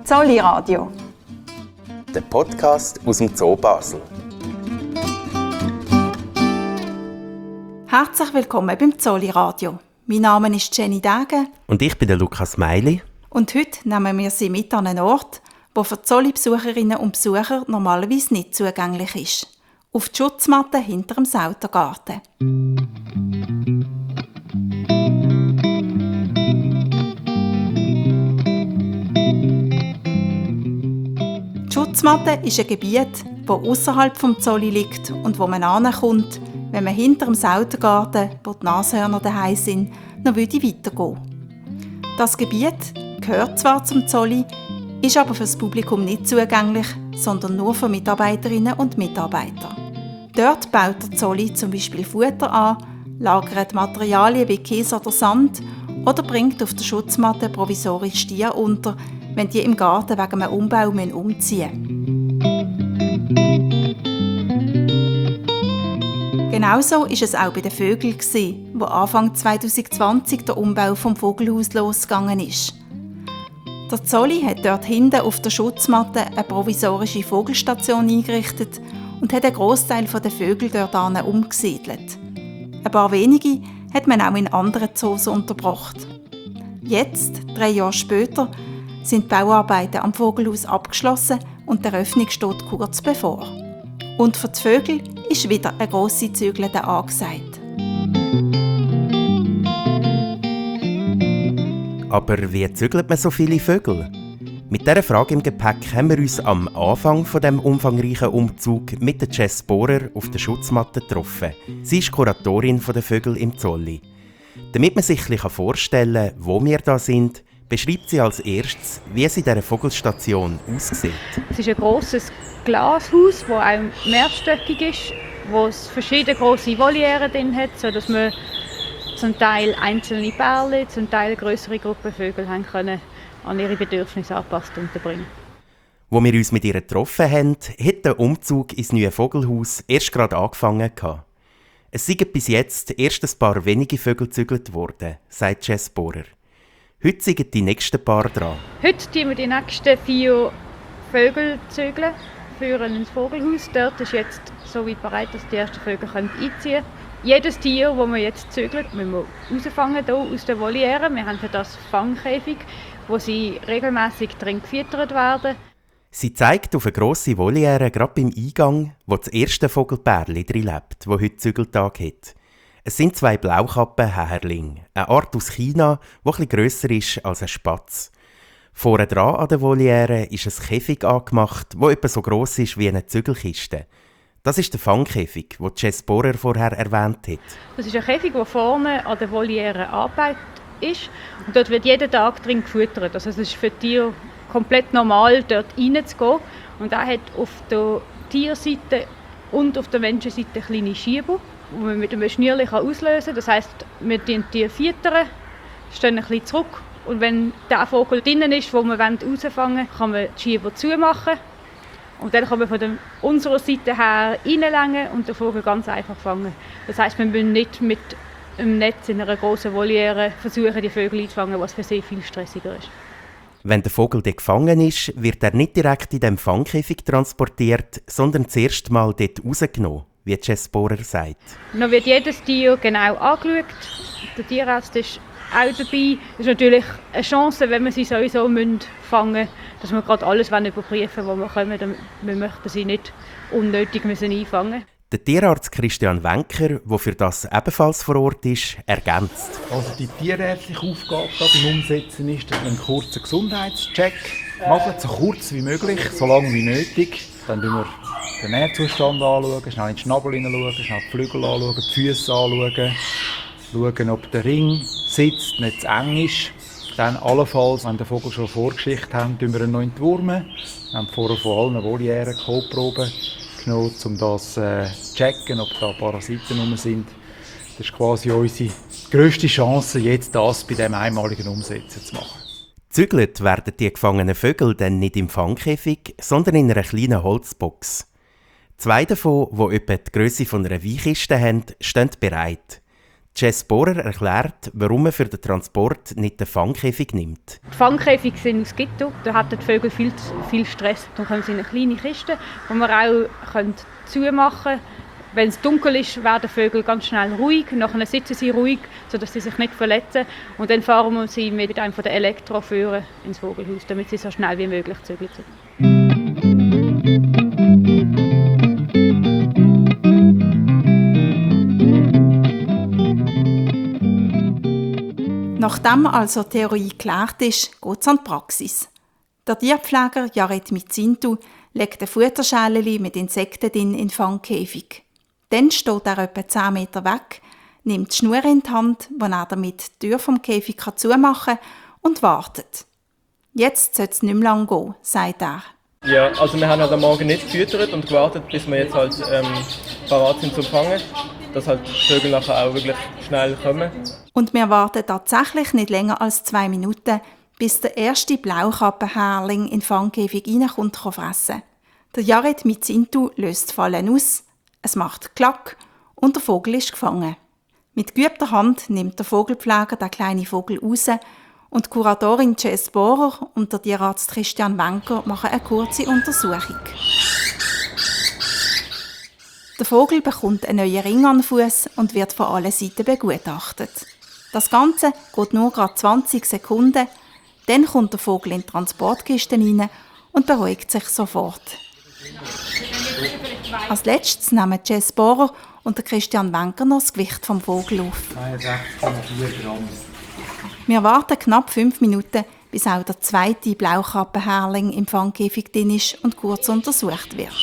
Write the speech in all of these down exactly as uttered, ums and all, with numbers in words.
Zolli Radio. Der Podcast aus dem Zoo Basel. Herzlich willkommen beim Zolli Radio. Mein Name ist Jenny Degen. Und ich bin der Lukas Meili. Und heute nehmen wir Sie mit an einen Ort, der für Zolli-Besucherinnen und Besucher normalerweise nicht zugänglich ist. Auf die Schutzmatte hinter dem Sautergarten. Die Schutzmatte ist ein Gebiet, das außerhalb des Zolli liegt und wo man hinkommt, wenn man hinter dem Sautergarten, wo die Nashörner daheim sind, noch weitergehen würde. Das Gebiet gehört zwar zum Zolli, ist aber für das Publikum nicht zugänglich, sondern nur für Mitarbeiterinnen und Mitarbeiter. Dort baut der Zolli zum Beispiel Futter an, lagert Materialien wie Käse oder Sand oder bringt auf der Schutzmatte provisorisch Tiere unter, wenn die im Garten wegen einem Umbau umziehen müssen. Genauso war es auch bei den Vögeln, wo Anfang zwanzig zwanzig der Umbau vom Vogelhaus losgegangen ist. Der Zolli hat dort hinten auf der Schutzmatte eine provisorische Vogelstation eingerichtet und hat einen Grossteil der Vögel dort umgesiedelt. Ein paar wenige hat man auch in anderen Zoos untergebracht. Jetzt, drei Jahre später, sind die Bauarbeiten am Vogelhaus abgeschlossen und die Eröffnung steht kurz bevor. Und für die Vögel ist wieder eine grosse Zügelte angesagt. Aber wie zügelt man so viele Vögel? Mit dieser Frage im Gepäck haben wir uns am Anfang von dem umfangreichen Umzug mit der Jess Bohrer auf der Schutzmatte getroffen. Sie ist Kuratorin der Vögel im Zolli. Damit man sich ein bisschen vorstellen kann, wo wir da sind, beschreibt sie als erstes, wie es in dieser Vogelstation aussieht. Es ist ein grosses Glashaus, das auch mehrstöckig ist, wo es verschiedene grosse Voliere drin hat, sodass man zum Teil einzelne Pärchen, zum Teil grössere Gruppen Vögel haben können an ihre Bedürfnisse angepasst unterbringen. Wo wir uns mit ihr getroffen haben, hat der Umzug ins neue Vogelhaus erst gerade angefangen. Es sind bis jetzt erst ein paar wenige Vögel gezügelt worden, sagt Jess Bohrer. Heute sind die nächsten paar dran. Heute zügeln wir die nächsten vier Vögel zügeln, führen ins Vogelhaus. Dort ist jetzt so weit bereit, dass die ersten Vögel einziehen können. Jedes Tier, das wir jetzt zügeln, müssen wir rausfangen hier aus den Volieren. Wir haben für das Fangkäfig, wo sie regelmäßig drin gefüttert werden. Sie zeigt auf eine grosse Voliere gerade beim Eingang, wo das erste Vogelpärchen drin lebt, das heute Zügeltag hat. Es sind zwei Blaukappenhäherlinge, eine Art aus China, die etwas grösser ist als ein Spatz. Vorne dran an der Voliere ist ein Käfig angemacht, das etwa so gross ist wie eine Zügelkiste. Das ist der Fangkäfig, den Jess Bohrer vorher erwähnt hat. Das ist ein Käfig, der vorne an der Voliere angebaut ist. Und dort wird jeden Tag drin gefüttert. Also es ist für die Tiere komplett normal, dort reinzugehen. Und er hat auf der Tierseite und auf der Menschenseite kleine Schieber, die man mit einem Schnürchen auslösen kann. Das heisst, wir füttern die Tiere, stehen ein bisschen zurück. Und wenn der Vogel drinnen ist, den wir rausfangen wollen, kann man die Schieber zumachen. Und dann kann man von der, unserer Seite her reinlängen und den Vogel ganz einfach fangen. Das heisst, wir müssen nicht mit einem Netz in einer grossen Voliere versuchen, die Vögel einzufangen, was für sie viel stressiger ist. Wenn der Vogel dort gefangen ist, wird er nicht direkt in dem Fangkäfig transportiert, sondern zuerst mal dort rausgenommen, wie Jess Bohrer sagt. Dann wird jedes Tier genau angeschaut. Der Tierarzt ist auch dabei. Es ist natürlich eine Chance, wenn wir sie sowieso fangen müssen, dass wir gerade alles überprüfen wollen, wo wir kommen. Wir möchten sie nicht unnötig müssen einfangen. Der Tierarzt Christian Wenker, der für das ebenfalls vor Ort ist, ergänzt. Also die tierärztliche Aufgabe beim Umsetzen ist, dass wir einen kurzen Gesundheitscheck machen, so kurz wie möglich, so lange wie nötig. Dann schauen wir den Nährzustand anschauen, schnell in den Schnabel hineinschauen, schnell die Flügel anschauen, die Füße anschauen, schauen, ob der Ring sitzt, nicht zu eng ist. Dann allenfalls, wenn der Vogel schon Vorgeschichte haben, entwurmen wir ihn noch entwurmen. Wir haben vorher von allen Volieren Kotproben genommen, um das äh, zu checken, ob da Parasiten rum sind. Das ist quasi unsere grösste Chance, jetzt das bei diesem einmaligen Umsetzen zu machen. Gezügelt werden die gefangenen Vögel dann nicht im Fangkäfig, sondern in einer kleinen Holzbox. Zwei davon, die etwa die Grösse von einer Weinkiste haben, stehen bereit. Jess Bohrer erklärt, warum man für den Transport nicht den Fangkäfig nimmt. Die Fangkäfige sind aus Gitter, da haben die Vögel viel, viel Stress. Dann kommen sie in eine kleine Kiste, die man auch zumachen können. Wenn es dunkel ist, werden die Vögel ganz schnell ruhig. Nachher sitzen sie ruhig, sodass sie sich nicht verletzen. Und dann fahren wir sie mit einem der Elektroführer ins Vogelhaus, damit sie so schnell wie möglich zügeln. Nachdem also die Theorie geklärt ist, geht es an die Praxis. Der Tierpfleger Jared Mitzintu legt ein Futterschälchen mit Insekten in den Fangkäfig. Dann steht er etwa zehn Meter weg, nimmt die Schnur in die Hand, die er damit die Tür vom Käfig zumachen kann, und wartet. Jetzt soll es nicht mehr lang gehen, sagt er. Ja, also wir haben halt am Morgen nicht gefüttert und gewartet, bis wir jetzt halt ähm, parat sind zum Fangen, dass halt die Vögel nachher auch wirklich schnell kommen. Und wir warten tatsächlich nicht länger als zwei Minuten, bis der erste Blaukappenhärling in den Fangkäfig reinkommt und fressen. Der Jared Mitzintu löst die Fallen aus, es macht Klack und der Vogel ist gefangen. Mit geübter Hand nimmt der Vogelpfleger den kleinen Vogel raus und die Kuratorin Jess Bohrer und der Tierarzt Christian Wenker machen eine kurze Untersuchung. Der Vogel bekommt einen neuen Ring an den Fuß und wird von allen Seiten begutachtet. Das Ganze geht nur gerade zwanzig Sekunden, dann kommt der Vogel in die Transportkiste rein und beruhigt sich sofort. Als letztes nehmen Jess Bohrer und Christian Wenker noch das Gewicht vom Vogel auf. sechs Komma vier Gramm. Wir warten knapp fünf Minuten, bis auch der zweite Blaukappenhärling im Fangkäfig drin ist und kurz untersucht wird.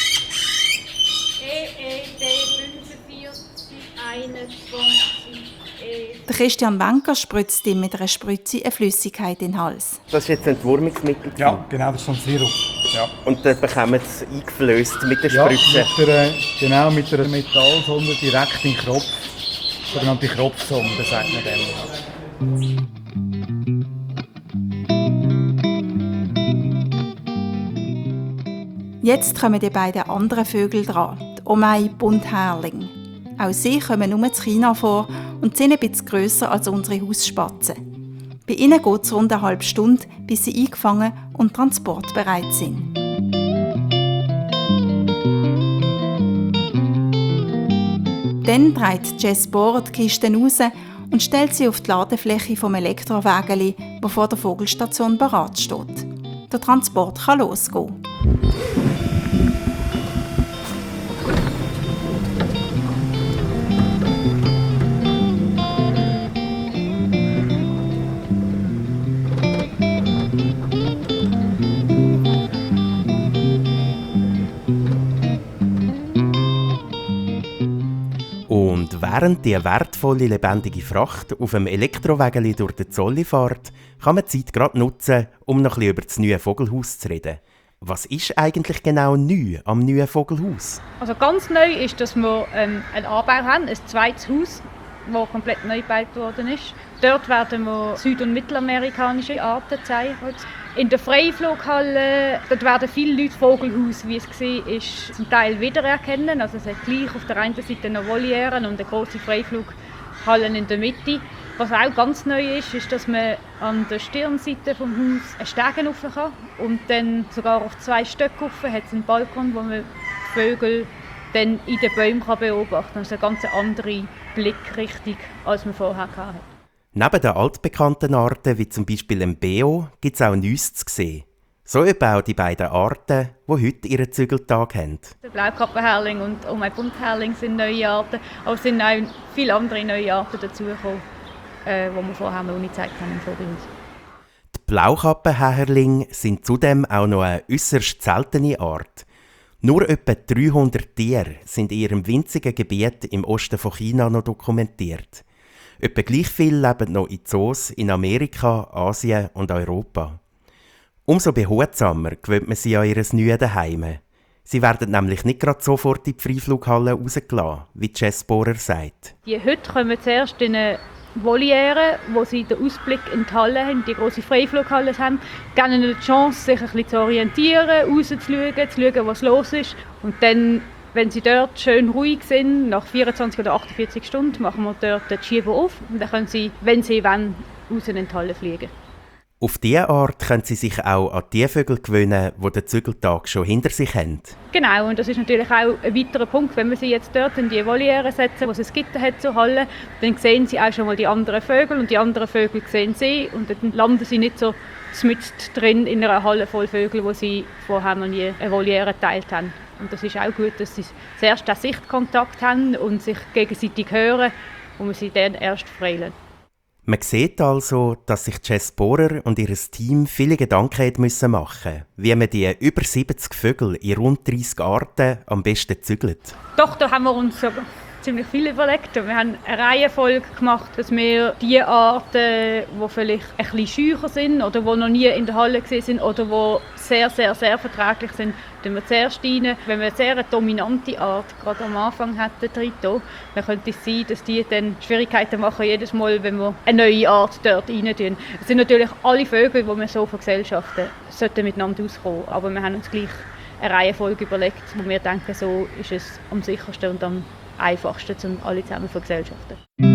Der Christian Wenker spritzt ihm mit einer Spritze eine Flüssigkeit in den Hals. Das ist jetzt ein Entwurmungsmittel? Ja, genau, das ist so ein Sirup. Ja. Und dann bekommen sie es eingeflößt mit der Ja, Spritze? mit der, genau, mit einer Metallsonde direkt in den Kropf. Sogenannte Kropfsonde, sagt man dem. Jetzt kommen die beiden anderen Vögel dran, die Omei-Bunthärling. Auch sie kommen nur in China vor und sind ein bisschen grösser als unsere Hausspatzen. Bei ihnen geht es rund eine halbe Stunde, bis sie eingefangen und transportbereit sind. Dann dreht Jess Bohrer die Kiste raus und stellt sie auf die Ladefläche vom Elektrowägeli, das vor der Vogelstation bereit steht. Der Transport kann losgehen. Und während die wertvolle, lebendige Fracht auf dem Elektrowägeli durch den Zolli fährt, kann man die Zeit gerade nutzen, um noch ein bisschen über das neue Vogelhaus zu reden. Was ist eigentlich genau neu am neuen Vogelhaus? Also ganz neu ist, dass wir ähm, einen Anbau haben, ein zweites Haus, das komplett neu gebaut worden ist. Dort werden wir süd- und mittelamerikanische Arten zeigen. In der Freiflughalle dort werden viele Leute Vogelhaus, wie es war, zum Teil wiedererkennen. Also es hat gleich auf der einen Seite noch Volieren und eine grosse Freiflughalle in der Mitte. Was auch ganz neu ist, ist, dass man an der Stirnseite des Hauses einen Stegen rauf kann. Und dann sogar auf zwei Stöcke rauf hat es einen Balkon, wo man die Vögel dann in den Bäumen beobachten kann. Das ist eine ganz andere Blickrichtung, als man vorher hatte. Neben den altbekannten Arten, wie zum Beispiel dem Beo, gibt es auch Neues zu sehen. So eben auch die beiden Arten, die heute ihren Zügeltag haben. Der Blaukappenhärling und auch mein Bunthärling sind neue Arten, aber es sind auch viele andere neue Arten dazugekommen, äh, die wir vorher noch nicht gezeigt haben im Vogelhaus. Die Blaukappenhärlinge sind zudem auch noch eine äußerst seltene Art. Nur etwa dreihundert Tiere sind in ihrem winzigen Gebiet im Osten von China noch dokumentiert. Etwa gleich viele leben noch in Zoos in Amerika, Asien und Europa. Umso behutsamer gewöhnt man sie an ihr neues Zuhause. Sie werden nämlich nicht gerade sofort in die Freiflughalle rausgelassen, wie Jess Bohrer sagt. Die Hütte kommen zuerst in eine Voliere, wo sie den Ausblick in die Halle haben, die grosse Freiflughalle haben. Geben ihnen die Chance, sich ein bisschen zu orientieren, rauszuschauen, zu schauen, was los ist. Und dann Wenn sie dort schön ruhig sind, nach vierundzwanzig oder achtundvierzig Stunden, machen wir dort den Schieber auf und dann können sie, wenn sie wollen, raus in die Halle fliegen. Auf diese Art können sie sich auch an die Vögel gewöhnen, die den Zügeltag schon hinter sich haben. Genau, und das ist natürlich auch ein weiterer Punkt. Wenn wir sie jetzt dort in die Voliere setzen, wo es ein Gitter hat zur Halle, dann sehen sie auch schon mal die anderen Vögel und die anderen Vögel sehen sie und dann landen sie nicht so mitten drin in einer Halle voll Vögel, wo sie vorher noch nie eine Voliere geteilt haben. Und das ist auch gut, dass sie zuerst den Sichtkontakt haben und sich gegenseitig hören und man sie dann erst freilassen. Man sieht also, dass sich Jess Bohrer und ihr Team viele Gedanken machen müssen, wie man die über siebzig Vögel in rund dreissig Arten am besten zügelt. Doch, da haben wir uns sogar ziemlich viel überlegt. Wir haben eine Reihenfolge gemacht, dass wir die Arten, die vielleicht ein bisschen scheuer sind oder die noch nie in der Halle waren oder die sehr, sehr, sehr verträglich sind, tun wir zuerst rein. Wenn wir eine sehr dominante Art gerade am Anfang hätten, dann könnte es sein, dass die dann Schwierigkeiten machen, jedes Mal, wenn wir eine neue Art dort rein tun. Es sind natürlich alle Vögel, die wir so vergesellschaften, sollten miteinander auskommen. Aber wir haben uns gleich eine Reihenfolge überlegt, wo wir denken, so ist es am sichersten und am einfachsten, um alle zusammen zu vergesellschaften.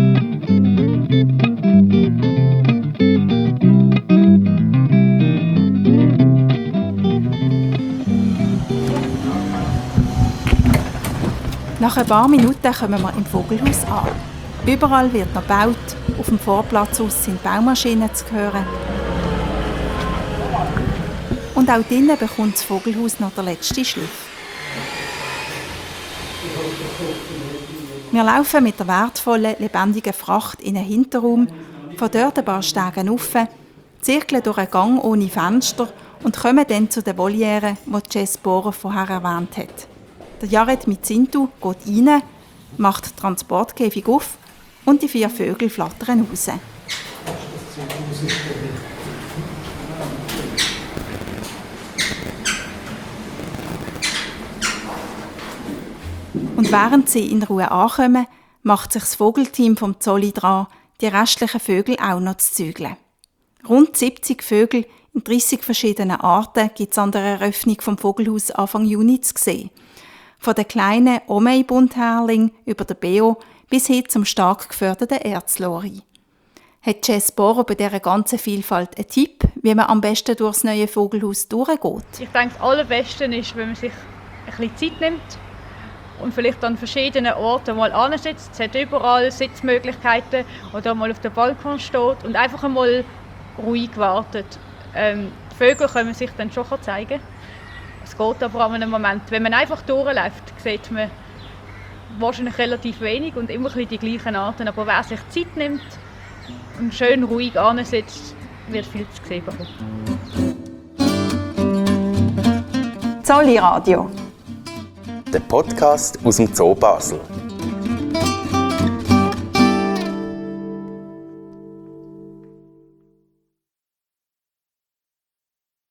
Nach ein paar Minuten kommen wir im Vogelhaus an. Überall wird noch gebaut, auf dem Vorplatz aus sind Baumaschinen zu hören. Und auch drinnen bekommt das Vogelhaus noch den letzten Schliff. Wir laufen mit der wertvollen, lebendigen Fracht in einen Hinterraum, von dort ein paar Stegen rauf, zirkeln durch einen Gang ohne Fenster und kommen dann zu den Volieren, die Jess Bohrer vorher erwähnt hat. Der Jared mit Sintu geht rein, macht den Transportkäfig auf und die vier Vögel flattern raus. Und während sie in Ruhe ankommen, macht sich das Vogelteam vom Zolli dran, die restlichen Vögel auch noch zu zügeln. Rund siebzig Vögel in dreissig verschiedenen Arten gibt es an der Eröffnung vom Vogelhaus Anfang Juni zu sehen. Von den kleinen Omei-Bunthärling über den Beo bis hin zum stark geförderten Erzlori. Hat Jess Bohrer bei dieser ganzen Vielfalt einen Tipp, wie man am besten durch das neue Vogelhaus durchgeht? Ich denke, das Allerbeste ist, wenn man sich ein bisschen Zeit nimmt und vielleicht an verschiedenen Orten mal ansitzt. Es hat überall Sitzmöglichkeiten oder mal auf dem Balkon steht und einfach einmal ruhig wartet. Ähm, die Vögel können sich dann schon zeigen. Es geht aber an einem Moment. Wenn man einfach durchläuft, sieht man wahrscheinlich relativ wenig und immer die gleichen Arten. Aber wer sich Zeit nimmt und schön ruhig ansitzt, wird viel zu sehen bekommen. Zolli Radio. Der Podcast aus dem Zoo Basel.